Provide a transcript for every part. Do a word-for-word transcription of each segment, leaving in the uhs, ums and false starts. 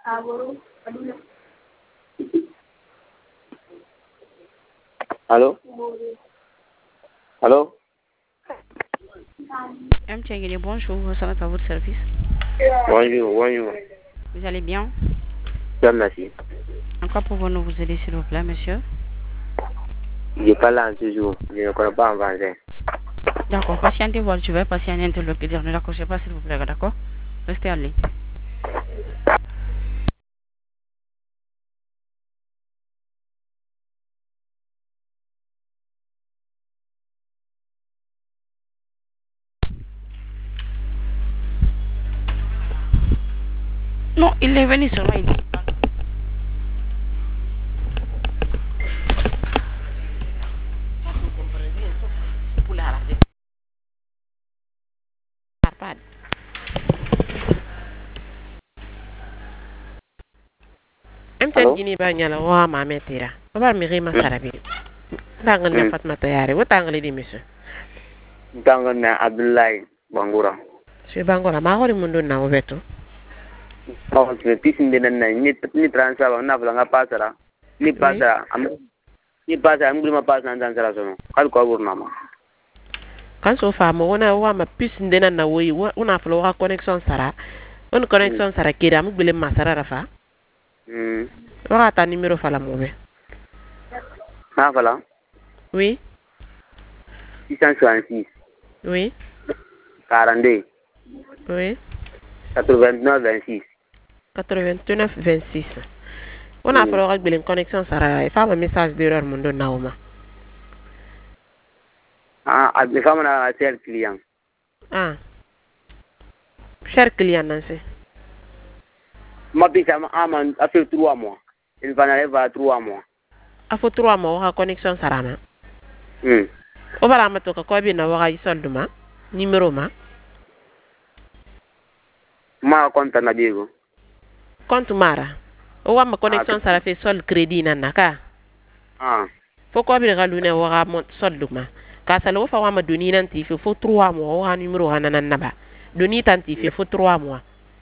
Allô? Allô? M. Tchengele, bonjour, ça va à votre service. Bonjour, bonjour. Vous allez bien? Bien, merci. En quoi pouvons-nous vous aider, s'il vous plaît, monsieur? Je parle en ce jour, je ne connais pas en français. D'accord, patientez, voir, je vais passer un interlocuteur. Ne raccrochez pas, s'il vous plaît, d'accord? Restez en ligne. Non, il est venu seulement, il dit. M ten gini ba nyala wa ma metira ba mi rima sarabi tangal na Fatma Tayari wo tangal di monsieur Tangal na Abdullahi Bangura. Che Bangura ma hori mundu na obeto Oh, je pis ndena na ni ni transfer ba na nga pasara. Ni pasara am ni pasara am ma pasara ndan sara sono. Kal ko burna ma. Kan so fa mo wona wa ma pis ndena na woyi wona flo wa connexion sara on connexion sara kira mu gbele masara rafa. Hmm. Waka ta numéro fala mo be. Ah voilà. Oui. six cent soixante-six. Oui. quarante-deux. Oui. quatre-vingt-neuf vingt-six. quatre-vingt-neuf vingt-six. On a fait le gbele connexion sara e fa ma message d'erreur mo do nawma. Ah, a femme na cher client. Ah. Cher client nanse. Ma pisa ma aman a fait trois mois. Il va aller va trois mois. A faut trois mois wa connexion sarama. Hmm. O bara ma to ka ko bi na wa yi soldu ma numéro ma. Ma compte na biego. Compte mara. O wa ma connexion sara fe sol crédit na naka. Ah. Fo ko bi ga lune wa mo soldu ma. Ka sala wo fa wa ma doni nan ti fe fo trois mois wa numéro hanan na ba. Doni tan ti fe fo trois mois.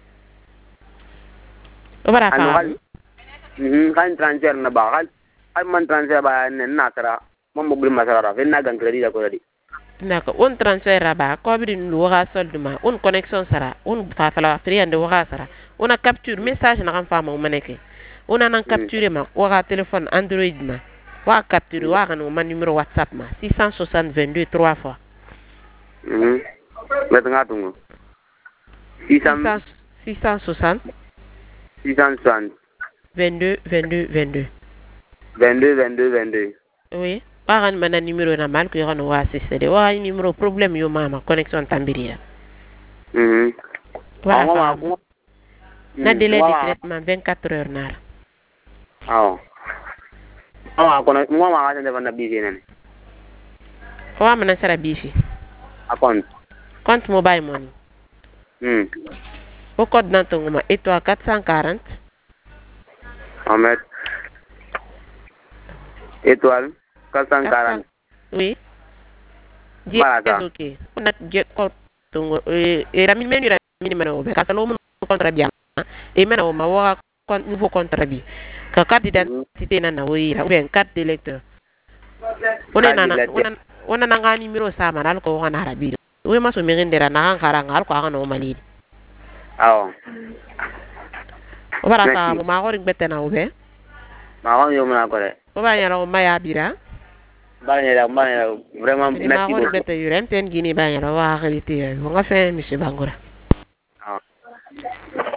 O bara fa. Mhm, kan transfer na ba kan ay man transfer ba ne na tara mo mo bi masara fe na gan credit ko di. Naka on transfer ba ko bi lu wa soldu ma on connexion sara on fa fa la free ande wa sara. On a capture message na kan fa ma maneke. On a nan capturer ma wa téléphone Android ma. Wa capture wa kan ma numéro WhatsApp ma six cent soixante vingt-deux trois fois. Mhm. Mais nga tungu. six cents six cent soixante six cent soixante vingt-deux vingt-deux vingt-deux. vingt-deux vingt-deux vingt-deux. Oui. Wa kan ma numéro na mal ko yono wa assisté wa numéro problème yo mama connexion tambiri. Mhm. Wa ma ko na délai de traitement vingt-quatre heures nar. Ah. Ah, ko na mo ma ga de na busy nene. Wa mana sara bifi. Account. Compte mobile money. Hmm. Au code dans ton ma étoile quatre cent quarante. Ahmed. Étoile quatre cent quarante. Oui. Di ok. On a je code ton e rami menu rami mena obe. Ka salo mun contrat bien. E mena o ma wa nouveau contrat bi. Ka carte d'identité na na oui, ou bien carte d'électeur. On est na on on a nga numéro sa manal ko wana arabi. Oui ma so mi rendera na kan karanga ko aka no mali. Ah. O bara sa mo ma ko ring betena obe. Ma ko yo mena ko de. O ba nyala o maya bira. Ba nyala ba nyala vraiment merci beaucoup. Ma ko bete yurem ten gini ba nyala wa qualité. Nga fe monsieur Bangura. Ah.